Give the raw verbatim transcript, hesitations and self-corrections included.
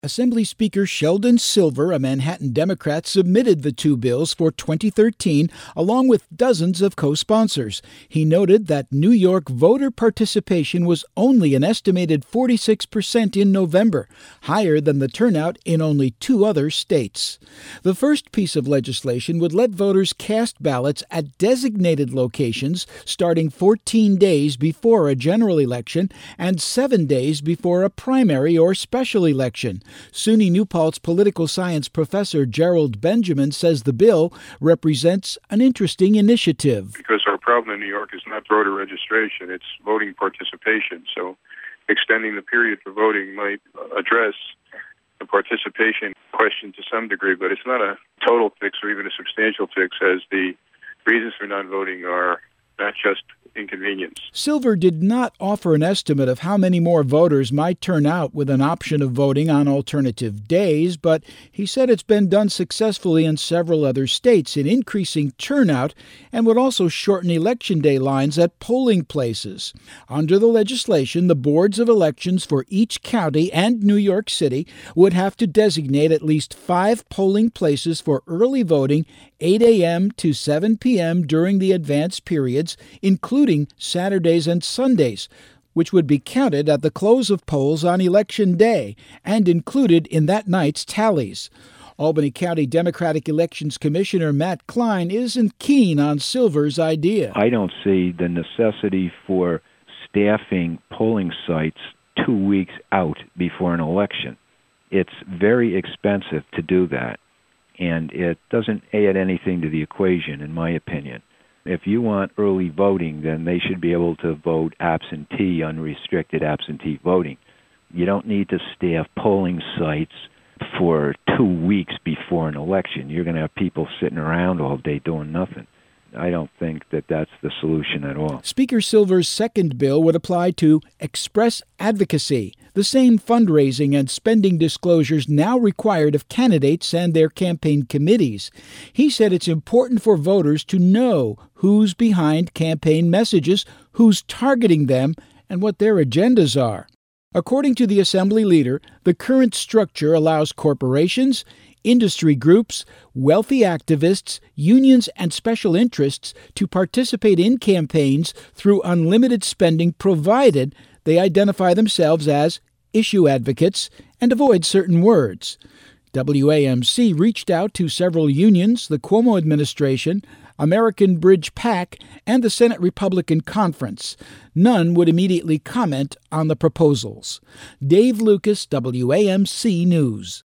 Assembly Speaker Sheldon Silver, a Manhattan Democrat, submitted the two bills for twenty thirteen, along with dozens of co-sponsors. He noted that New York voter participation was only an estimated forty-six percent in November, higher than the turnout in only two other states. The first piece of legislation would let voters cast ballots at designated locations starting fourteen days before a general election and seven days before a primary or special election. SUNY New Paltz political science professor Gerald Benjamin says the bill represents an interesting initiative. Because our problem in New York is not voter registration, it's voting participation. So extending the period for voting might address the participation question to some degree, but it's not a total fix or even a substantial fix, as the reasons for not voting are not just inconvenience. Silver did not offer an estimate of how many more voters might turn out with an option of voting on alternative days, but he said it's been done successfully in several other states in increasing turnout and would also shorten election day lines at polling places. Under the legislation, the boards of elections for each county and New York City would have to designate at least five polling places for early voting, eight a.m. to seven p.m. during the advance periods, including Saturdays and Sundays, which would be counted at the close of polls on Election Day and included in that night's tallies. Albany County Democratic Elections Commissioner Matt Klein isn't keen on Silver's idea. I don't see the necessity for staffing polling sites two weeks out before an election. It's very expensive to do that, and it doesn't add anything to the equation, in my opinion. If you want early voting, then they should be able to vote absentee, unrestricted absentee voting. You don't need to staff polling sites for two weeks before an election. You're going to have people sitting around all day doing nothing. I don't think that that's the solution at all. Speaker Silver's second bill would apply to express advocacy, the same fundraising and spending disclosures now required of candidates and their campaign committees. He said it's important for voters to know who's behind campaign messages, who's targeting them, and what their agendas are. According to the Assembly leader, the current structure allows corporations, industry groups, wealthy activists, unions, and special interests to participate in campaigns through unlimited spending, provided they identify themselves as issue advocates and avoid certain words. W A M C reached out to several unions, the Cuomo administration, American Bridge PAC, and the Senate Republican Conference. None would immediately comment on the proposals. Dave Lucas, W A M C News.